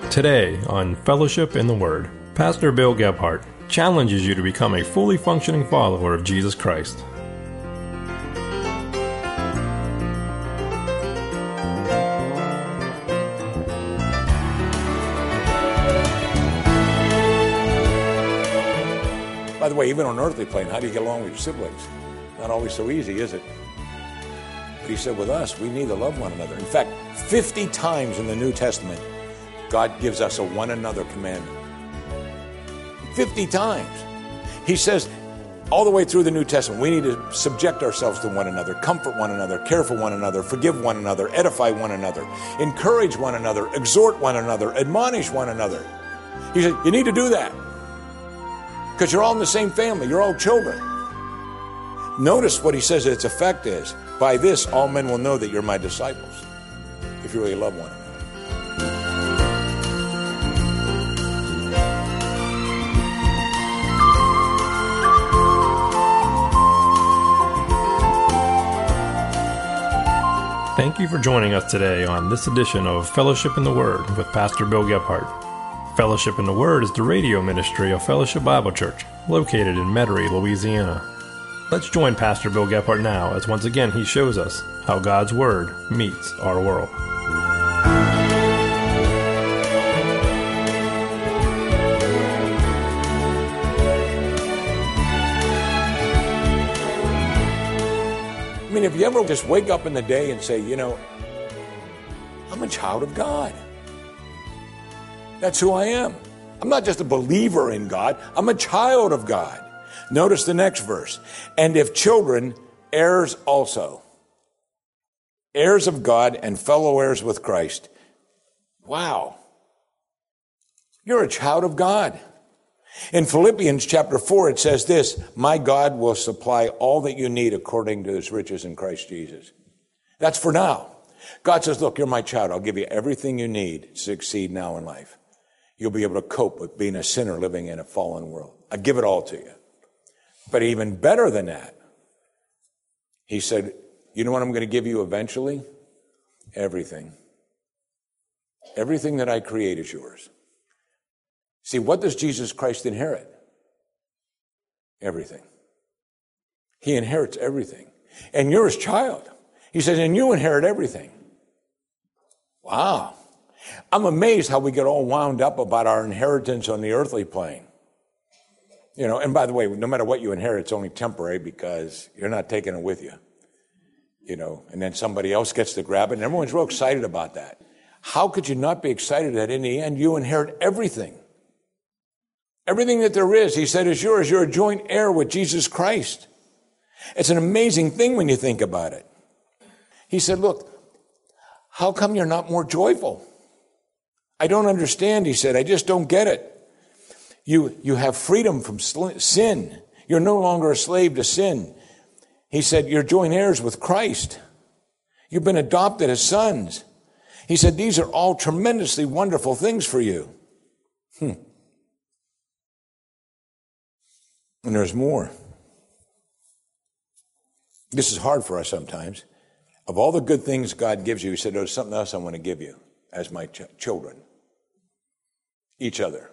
Today on Fellowship in the Word, Pastor Bill Gebhardt challenges you to become a fully functioning follower of Jesus Christ. By the way, even on an earthly plane, how do you get along with your siblings? Not always so easy, is it? But he said with us, we need to love one another. In fact, 50 times in the New Testament, God gives us a one another commandment. 50 times. He says all the way through the New Testament, we need to subject ourselves to one another, comfort one another, care for one another, forgive one another, edify one another, encourage one another, exhort one another, admonish one another. He said, you need to do that. Because you're all in the same family. You're all children. Notice what he says its effect is. By this, all men will know that you're my disciples. If you really love one another. Thank you for joining us today on this edition of Fellowship in the Word with Pastor Bill Gebhardt. Fellowship in the Word is the radio ministry of Fellowship Bible Church, located in Metairie, Louisiana. Let's join Pastor Bill Gebhardt now as once again he shows us how God's Word meets our world. I mean, if you ever just wake up in the day and say, you know, I'm a child of God. That's who I am. I'm not just a believer in God. I'm a child of God. Notice the next verse. And if children, heirs also. Heirs of God and fellow heirs with Christ. Wow. You're a child of God. In Philippians chapter 4, it says this, my God will supply all that you need according to his riches in Christ Jesus. That's for now. God says, look, you're my child. I'll give you everything you need to succeed now in life. You'll be able to cope with being a sinner living in a fallen world. I give it all to you. But even better than that, he said, you know what I'm going to give you eventually? Everything. Everything that I create is yours. See, what does Jesus Christ inherit? Everything. He inherits everything. And you're his child. He says, and you inherit everything. Wow. I'm amazed how we get all wound up about our inheritance on the earthly plane. You know, and by the way, no matter what you inherit, it's only temporary because you're not taking it with you. You know, and then somebody else gets to grab it, and everyone's real excited about that. How could you not be excited that in the end you inherit everything? Everything that there is, he said, is yours. You're a joint heir with Jesus Christ. It's an amazing thing when you think about it. He said, look, how come you're not more joyful? I don't understand, he said. I just don't get it. You have freedom from sin. You're no longer a slave to sin. He said, you're joint heirs with Christ. You've been adopted as sons. He said, these are all tremendously wonderful things for you. And there's more. This is hard for us sometimes. Of all the good things God gives you, he said, there's something else I want to give you as my children. Each other.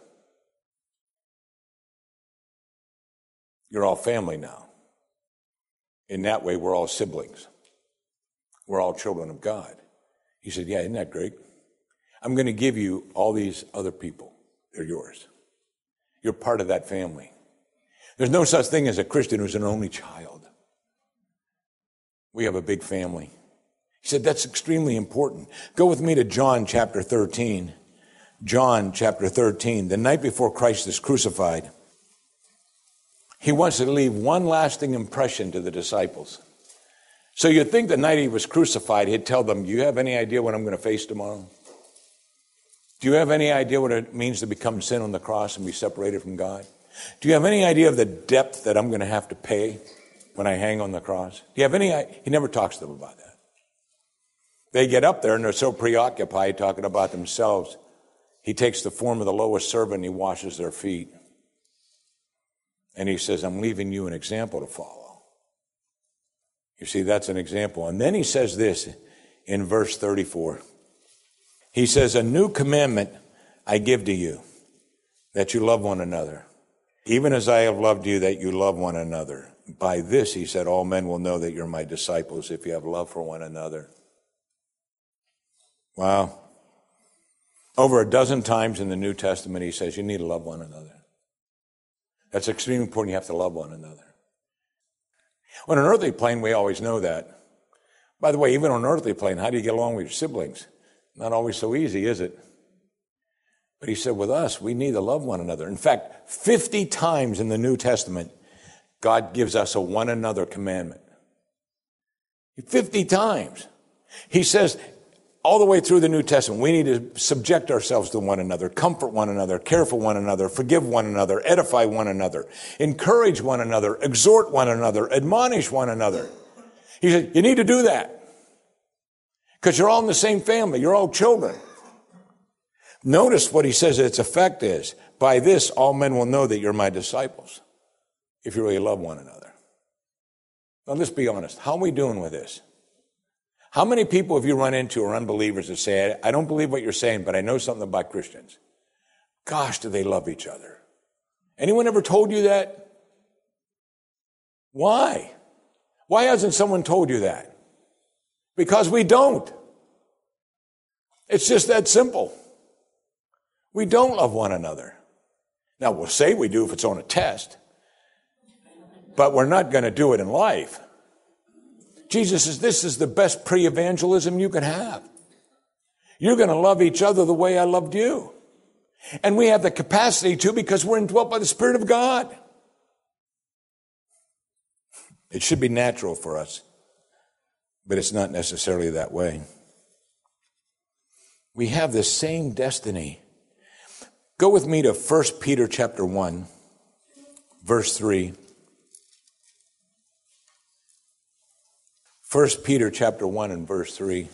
You're all family now. In that way, we're all siblings. We're all children of God. He said, yeah, isn't that great? I'm going to give you all these other people. They're yours. You're part of that family. There's no such thing as a Christian who's an only child. We have a big family. He said that's extremely important. Go with me to John chapter 13. John chapter 13, the night before Christ is crucified. He wants to leave one lasting impression to the disciples. So you'd think the night he was crucified, he'd tell them, do you have any idea what I'm going to face tomorrow? Do you have any idea what it means to become sin on the cross and be separated from God? Do you have any idea of the depth that I'm going to have to pay when I hang on the cross? Do you have any? He never talks to them about that. They get up there and they're so preoccupied talking about themselves. He takes the form of the lowest servant and he washes their feet. And he says, I'm leaving you an example to follow. You see, that's an example. And then he says this in verse 34. He says, a new commandment I give to you, that you love one another. Even as I have loved you, that you love one another. By this, he said, all men will know that you're my disciples if you have love for one another. Wow. Over a dozen times in the New Testament, he says you need to love one another. That's extremely important. You have to love one another. On an earthly plane, we always know that. By the way, even on an earthly plane, how do you get along with your siblings? Not always so easy, is it? But he said, with us, we need to love one another. In fact, 50 times in the New Testament, God gives us a one another commandment. 50 times. He says, all the way through the New Testament, we need to subject ourselves to one another, comfort one another, care for one another, forgive one another, edify one another, encourage one another, exhort one another, admonish one another. He said, you need to do that. Because you're all in the same family. You're all children. Notice what he says its effect is. By this, all men will know that you're my disciples, if you really love one another. Now, let's be honest. How are we doing with this? How many people have you run into are unbelievers that say, I don't believe what you're saying, but I know something about Christians? Gosh, do they love each other? Anyone ever told you that? Why? Why hasn't someone told you that? Because we don't. It's just that simple. We don't love one another. Now, we'll say we do if it's on a test, but we're not going to do it in life. Jesus says this is the best pre-evangelism you can have. You're going to love each other the way I loved you. And we have the capacity to because we're indwelt by the Spirit of God. It should be natural for us, but it's not necessarily that way. We have the same destiny. Go with me to 1 Peter chapter 1, verse 3. 1 Peter chapter 1 and verse 3.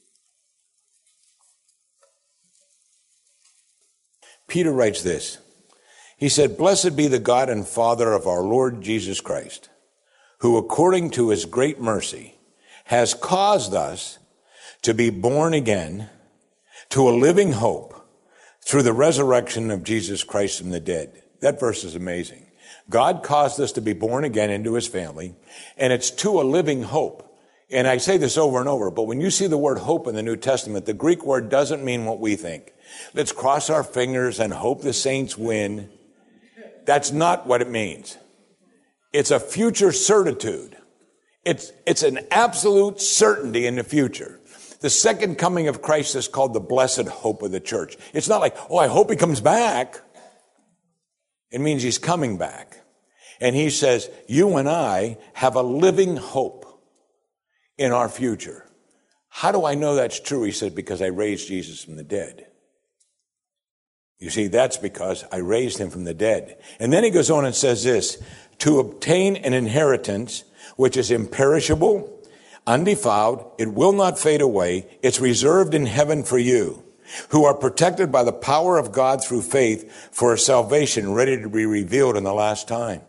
Peter writes this. He said, blessed be the God and Father of our Lord Jesus Christ, who according to his great mercy has caused us to be born again to a living hope through the resurrection of Jesus Christ from the dead. That verse is amazing. God caused us to be born again into his family, and it's to a living hope. And I say this over and over, but when you see the word hope in the New Testament, the Greek word doesn't mean what we think. Let's cross our fingers and hope the saints win. That's not what it means. It's a future certitude. It's an absolute certainty in the future. The second coming of Christ is called the blessed hope of the church. It's not like, oh, I hope he comes back. It means he's coming back. And he says, you and I have a living hope in our future. How do I know that's true? He said, because I raised Jesus from the dead. You see, that's because I raised him from the dead. And then he goes on and says this, to obtain an inheritance which is imperishable, undefiled, it will not fade away. It's reserved in heaven for you, who are protected by the power of God through faith for a salvation ready to be revealed in the last time.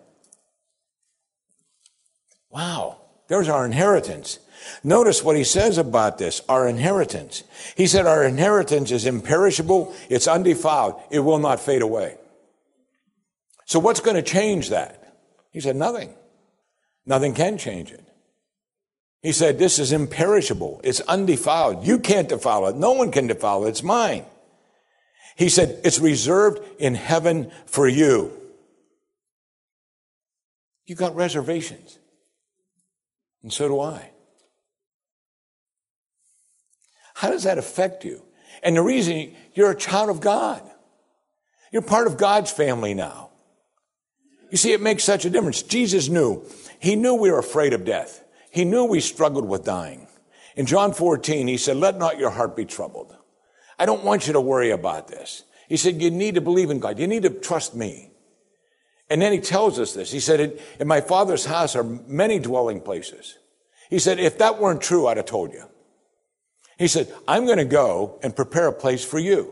Wow, there's our inheritance. Notice what he says about this, our inheritance. He said our inheritance is imperishable, it's undefiled, it will not fade away. So what's going to change that? He said nothing. Nothing can change it. He said, this is imperishable. It's undefiled. You can't defile it. No one can defile it. It's mine. He said, it's reserved in heaven for you. You got reservations. And so do I. How does that affect you? And the reason you're a child of God. You're part of God's family now. You see, it makes such a difference. Jesus knew. He knew we were afraid of death. He knew we struggled with dying. In John 14, he said, let not your heart be troubled. I don't want you to worry about this. He said, you need to believe in God. You need to trust me. And then he tells us this. He said, in my Father's house are many dwelling places. He said, if that weren't true, I'd have told you. He said, I'm going to go and prepare a place for you.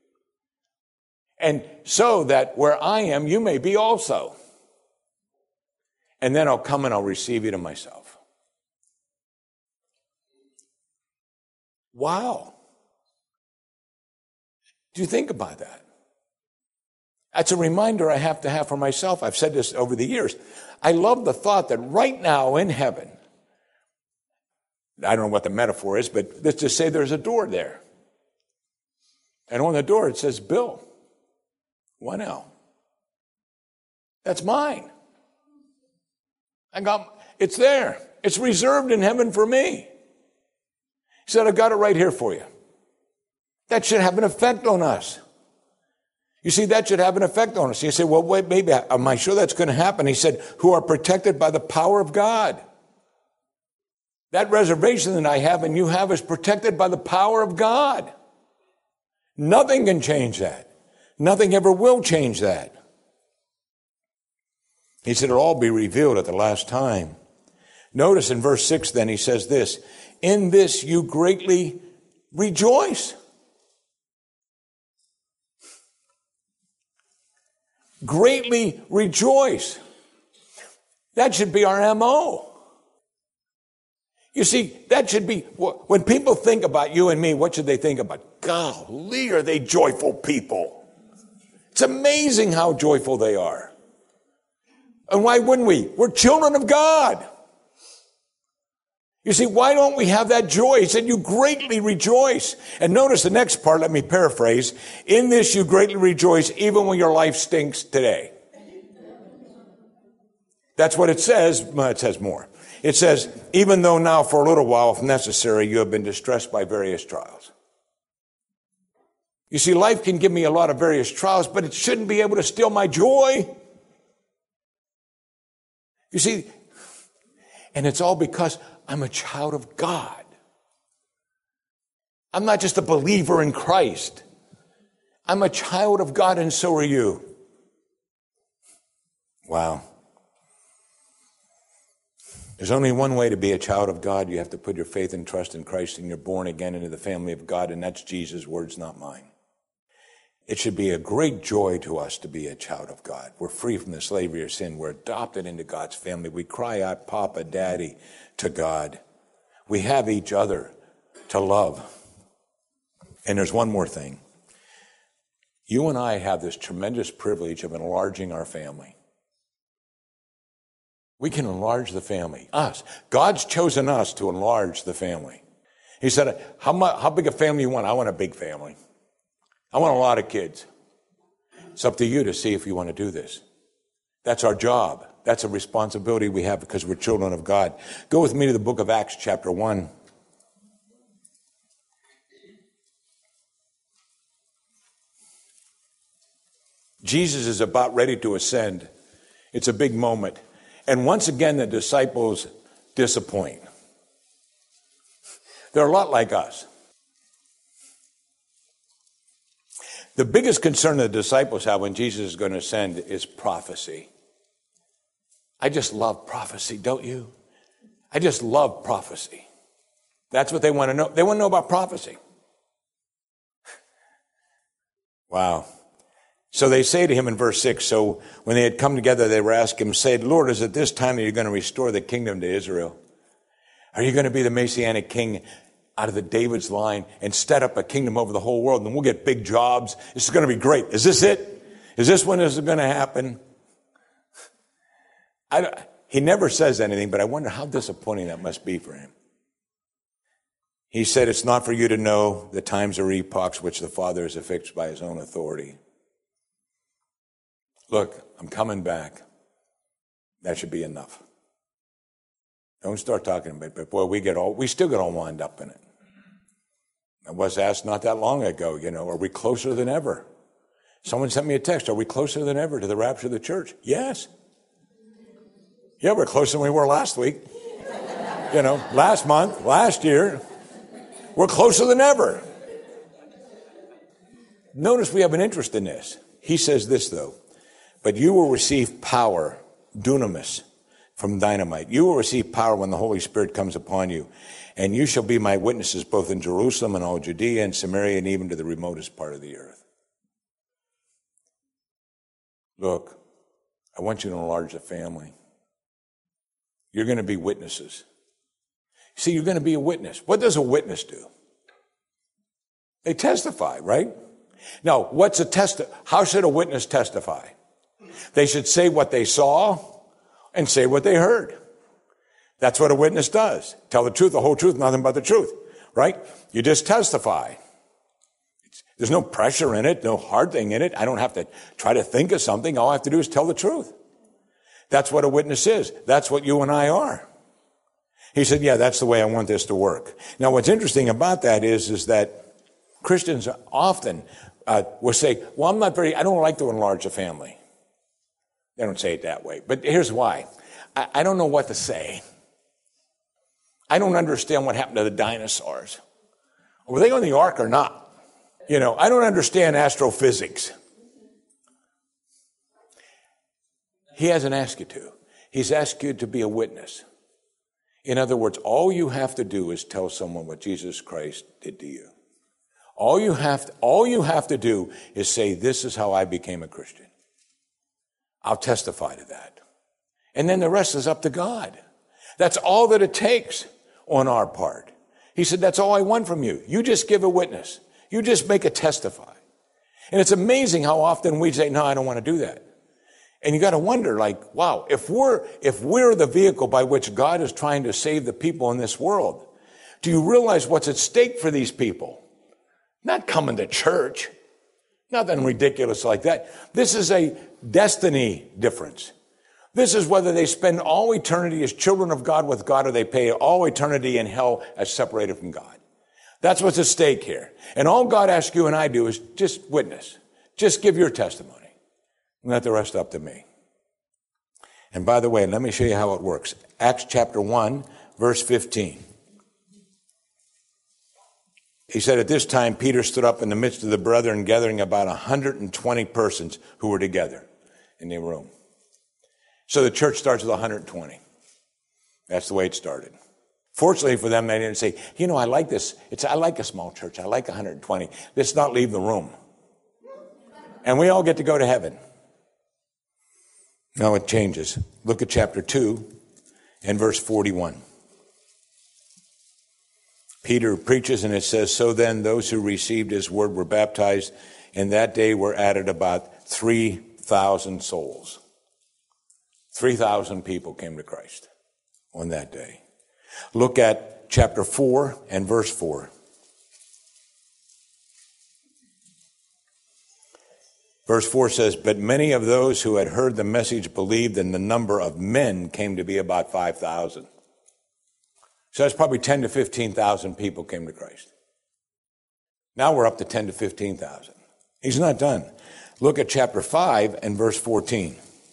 And so that where I am, you may be also. And then I'll come and I'll receive you to myself. Wow. Do you think about that? That's a reminder I have to have for myself. I've said this over the years. I love the thought that right now in heaven, I don't know what the metaphor is, but let's just say there's a door there. And on the door it says, Bill, 1L. That's mine. It's there. It's reserved in heaven for me. He said, I got it right here for you. That should have an effect on us. You see, that should have an effect on us. You say, well, wait, maybe, am I sure that's going to happen? He said, who are protected by the power of God. That reservation that I have and you have is protected by the power of God. Nothing can change that. Nothing ever will change that. He said, it'll all be revealed at the last time. Notice in verse 6 then, he says this, in this you greatly rejoice. Greatly rejoice. That should be our MO. You see, that should be, when people think about you and me, what should they think about? Golly, are they joyful people? It's amazing how joyful they are. And why wouldn't we? We're children of God. You see, why don't we have that joy? He said, you greatly rejoice. And notice the next part, let me paraphrase. In this you greatly rejoice, even when your life stinks today. That's what it says. Well, it says more. It says, even though now for a little while, if necessary, you have been distressed by various trials. You see, life can give me a lot of various trials, but it shouldn't be able to steal my joy. You see, and it's all because I'm a child of God. I'm not just a believer in Christ. I'm a child of God, and so are you. Wow. There's only one way to be a child of God. You have to put your faith and trust in Christ, and you're born again into the family of God, and that's Jesus' words, not mine. It should be a great joy to us to be a child of God. We're free from the slavery of sin. We're adopted into God's family. We cry out, Papa, Daddy, to God. We have each other to love. And there's one more thing. You and I have this tremendous privilege of enlarging our family. We can enlarge the family. Us. God's chosen us to enlarge the family. He said, how big a family you want? I want a big family. I want a lot of kids. It's up to you to see if you want to do this. That's our job. That's a responsibility we have because we're children of God. Go with me to the book of Acts chapter 1. Jesus is about ready to ascend. It's a big moment. And once again, the disciples disappoint. They're a lot like us. The biggest concern the disciples have when Jesus is going to ascend is prophecy. I just love prophecy, don't you? I just love prophecy. That's what they want to know. They want to know about prophecy. Wow. So they say to him in verse 6, so when they had come together, they were asking him, say, Lord, is it this time that you're going to restore the kingdom to Israel? Are you going to be the Messianic king out of the David's line and set up a kingdom over the whole world, and we'll get big jobs? This is going to be great. Is this it? Is this when this is going to happen? He never says anything, but I wonder how disappointing that must be for him. He said, it's not for you to know the times or epochs which the Father has affixed by his own authority. Look, I'm coming back. That should be enough. Don't start talking about it, but boy, we still get all wound up in it. I was asked not that long ago, are we closer than ever? Someone sent me a text, are we closer than ever to the rapture of the church? Yes. Yeah, we're closer than we were last week. Last month, last year. We're closer than ever. Notice we have an interest in this. He says this, though, but you will receive power, dunamis, from dynamite. You will receive power when the Holy Spirit comes upon you, and you shall be my witnesses both in Jerusalem and all Judea and Samaria and even to the remotest part of the earth. Look, I want you to enlarge the family. You're going to be witnesses. See, you're going to be a witness. What does a witness do? They testify, right? Now, how should a witness testify? They should say what they saw and say what they heard. That's what a witness does. Tell the truth, the whole truth, nothing but the truth, right? You just testify. There's no pressure in it, no hard thing in it. I don't have to try to think of something. All I have to do is tell the truth. That's what a witness is. That's what you and I are. He said, yeah, that's the way I want this to work. Now, what's interesting about that is that Christians often will say, well, I don't like to enlarge the family. They don't say it that way. But here's why. I don't know what to say. I don't understand what happened to the dinosaurs. Were they on the ark or not? I don't understand astrophysics. He hasn't asked you to. He's asked you to be a witness. In other words, all you have to do is tell someone what Jesus Christ did to you. All you have to do is say, this is how I became a Christian. I'll testify to that. And then the rest is up to God. That's all that it takes on our part. He said, that's all I want from you. You just give a witness. You just make a testify. And it's amazing how often we say, no, I don't want to do that. And you got to wonder, wow, if we're the vehicle by which God is trying to save the people in this world, do you realize what's at stake for these people? Not coming to church. Nothing ridiculous like that. This is a destiny difference. This is whether they spend all eternity as children of God with God or they pay all eternity in hell as separated from God. That's what's at stake here. And all God asks you and I do is just witness. Just give your testimony. And let the rest up to me. And by the way, let me show you how it works. Acts chapter 1, verse 15. He said, at this time, Peter stood up in the midst of the brethren, gathering about 120 persons who were together in the room. So the church starts with 120. That's the way it started. Fortunately for them, they didn't say, I like this. I like a small church. I like 120. Let's not leave the room. And we all get to go to heaven. Now it changes. Look at chapter 2 and verse 41. Peter preaches and it says, so then those who received his word were baptized, and that day were added about 3,000 souls. 3,000 people came to Christ on that day. Look at chapter 4 and verse 4. Verse 4 says, but many of those who had heard the message believed, and the number of men came to be about 5,000. So that's probably 10 to 15,000 people came to Christ. Now we're up to 10 to 15,000. He's not done. Look at chapter 5 and verse 14.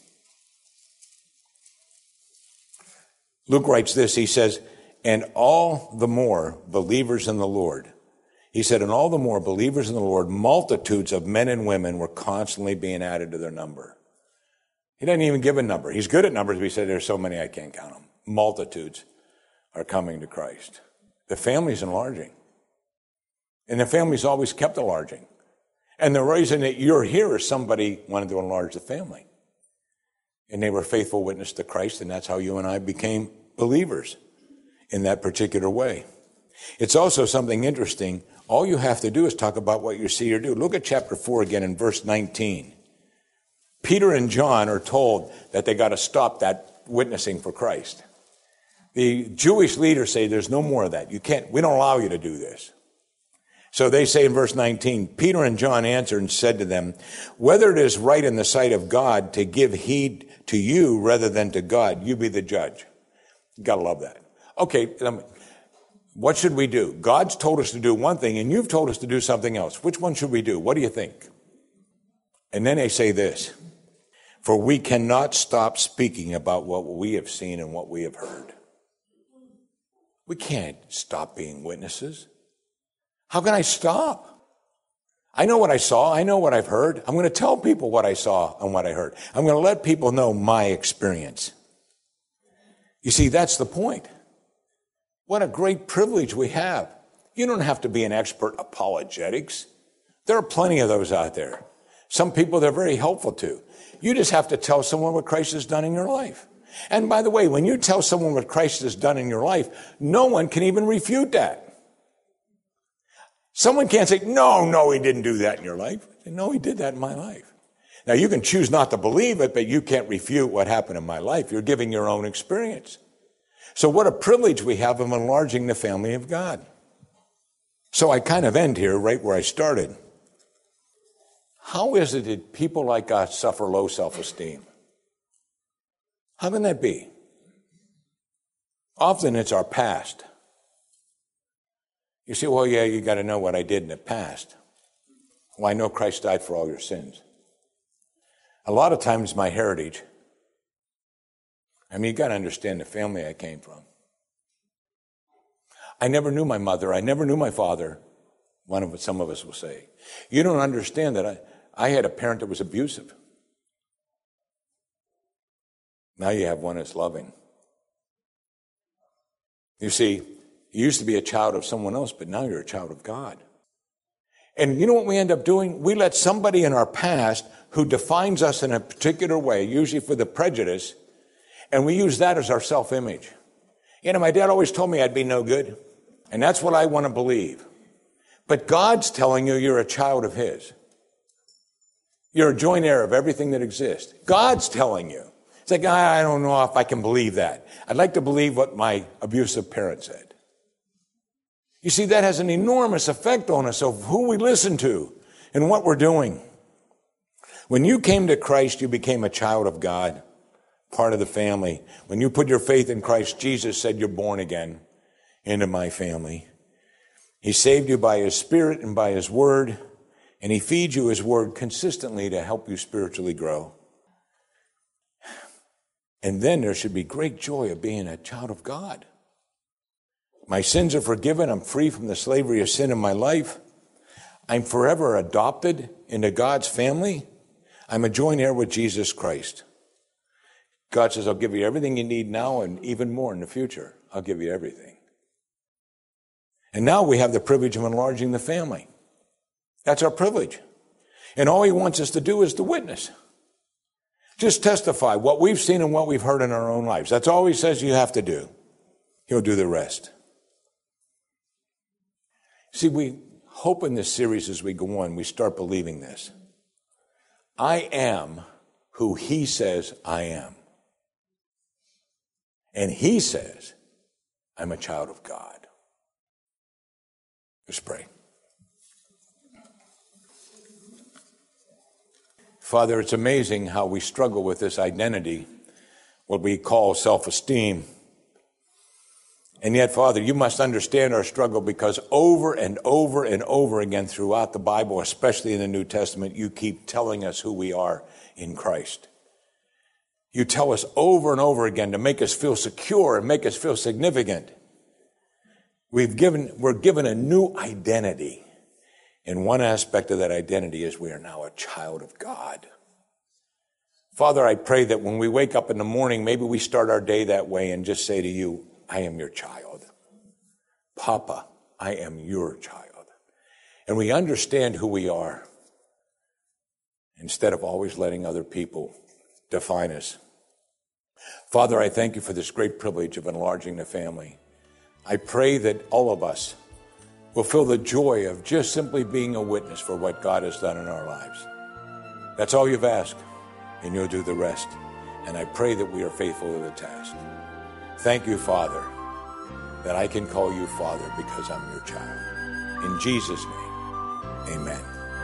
Luke writes this, he says, and all the more believers in the Lord. He said, and all the more believers in the Lord, multitudes of men and women were constantly being added to their number. He doesn't even give a number. He's good at numbers, but he said, there's so many I can't count them. Multitudes are coming to Christ. The family's enlarging. And the family's always kept enlarging. And the reason that you're here is somebody wanted to enlarge the family. And they were faithful witness to Christ, and that's how you and I became believers in that particular way. It's also something interesting. All you have to do is talk about what you see or do. Look at chapter 4 again in verse 19. Peter and John are told that they got to stop that witnessing for Christ. The Jewish leaders say there's no more of that. We don't allow you to do this. So they say in verse 19, Peter and John answered and said to them, whether it is right in the sight of God to give heed to you rather than to God, you be the judge. You gotta love that. Okay, what should we do? God's told us to do one thing, and you've told us to do something else. Which one should we do? What do you think? And then they say this, for we cannot stop speaking about what we have seen and what we have heard. We can't stop being witnesses. How can I stop? I know what I saw. I know what I've heard. I'm going to tell people what I saw and what I heard. I'm going to let people know my experience. You see, that's the point. What a great privilege we have. You don't have to be an expert apologetics. There are plenty of those out there. Some people they're very helpful to. You just have to tell someone what Christ has done in your life. And by the way, when you tell someone what Christ has done in your life, no one can even refute that. Someone can't say, no, he didn't do that in your life. No, he did that in my life. Now, you can choose not to believe it, but you can't refute what happened in my life. You're giving your own experience. So what a privilege we have of enlarging the family of God. So I kind of end here right where I started. How is it that people like us suffer low self-esteem? How can that be? Often it's our past. You say, well, yeah, you got to know what I did in the past. Well, I know Christ died for all your sins. A lot of times my heritage. I mean, you got to understand the family I came from. I never knew my mother. I never knew my father. Some of us will say. You don't understand that I had a parent that was abusive. Now you have one that's loving. You see, you used to be a child of someone else, but now you're a child of God. And you know what we end up doing? We let somebody in our past who defines us in a particular way, usually for the prejudice, and we use that as our self-image. You know, my dad always told me I'd be no good, and that's what I want to believe. But God's telling you you're a child of His. You're a joint heir of everything that exists. God's telling you. It's like, I don't know if I can believe that. I'd like to believe what my abusive parent said. You see, that has an enormous effect on us of who we listen to and what we're doing. When you came to Christ, you became a child of God, part of the family. When you put your faith in Christ, Jesus said you're born again into my family. He saved you by His Spirit and by His Word, and He feeds you His Word consistently to help you spiritually grow. And then there should be great joy of being a child of God. My sins are forgiven. I'm free from the slavery of sin in my life. I'm forever adopted into God's family. I'm a joint heir with Jesus Christ. God says, I'll give you everything you need now and even more in the future. I'll give you everything. And now we have the privilege of enlarging the family. That's our privilege. And all He wants us to do is to witness. Just testify what we've seen and what we've heard in our own lives. That's all He says you have to do. He'll do the rest. See, we hope in this series as we go on, we start believing this. I am who He says I am. And He says I'm a child of God. Let's pray. Father, it's amazing how we struggle with this identity, what we call self-esteem. And yet, Father, you must understand our struggle because over and over and over again throughout the Bible, especially in the New Testament, you keep telling us who we are in Christ. You tell us over and over again to make us feel secure and make us feel significant. We're given a new identity. And one aspect of that identity is we are now a child of God. Father, I pray that when we wake up in the morning, maybe we start our day that way and just say to you, I am your child. Papa, I am your child. And we understand who we are instead of always letting other people define us. Father, I thank you for this great privilege of enlarging the family. I pray that all of us will feel the joy of just simply being a witness for what God has done in our lives. That's all you've asked, and you'll do the rest. And I pray that we are faithful to the task. Thank you, Father, that I can call you Father because I'm your child. In Jesus' name, amen.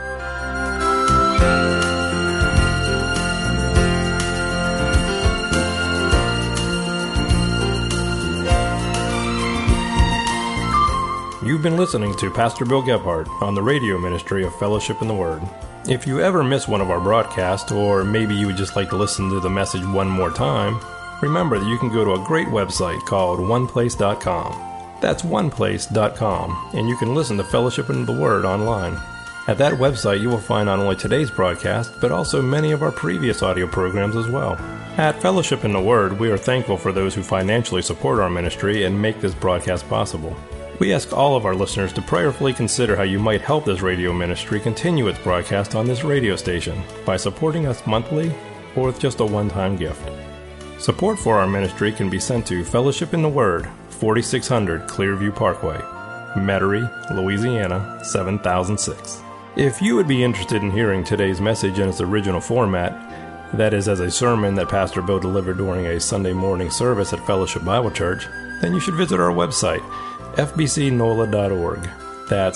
You've been listening to Pastor Bill Gebhardt on the radio ministry of Fellowship in the Word. If you ever miss one of our broadcasts, or maybe you would just like to listen to the message one more time, remember that you can go to a great website called oneplace.com. That's oneplace.com, and you can listen to Fellowship in the Word online. At that website, you will find not only today's broadcast, but also many of our previous audio programs as well. At Fellowship in the Word, we are thankful for those who financially support our ministry and make this broadcast possible. We ask all of our listeners to prayerfully consider how you might help this radio ministry continue its broadcast on this radio station by supporting us monthly or with just a one-time gift. Support for our ministry can be sent to Fellowship in the Word, 4600 Clearview Parkway. Metairie, Louisiana 7006. If you would be interested in hearing today's message in its original format, that is as a sermon that Pastor Bill delivered during a Sunday morning service at Fellowship Bible Church, then you should visit our website, fbcnola.org. That's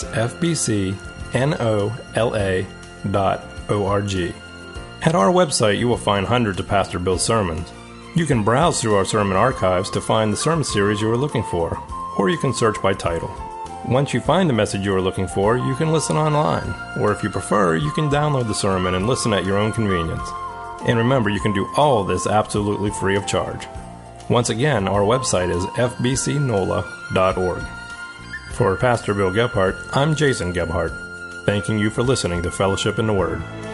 fbcnola.org. At our website, you will find hundreds of Pastor Bill's sermons. You can browse through our sermon archives to find the sermon series you are looking for, or you can search by title. Once you find the message you are looking for, you can listen online, or if you prefer, you can download the sermon and listen at your own convenience. And remember, you can do all of this absolutely free of charge. Once again, our website is fbcnola.org. For Pastor Bill Gebhardt, I'm Jason Gebhardt, thanking you for listening to Fellowship in the Word.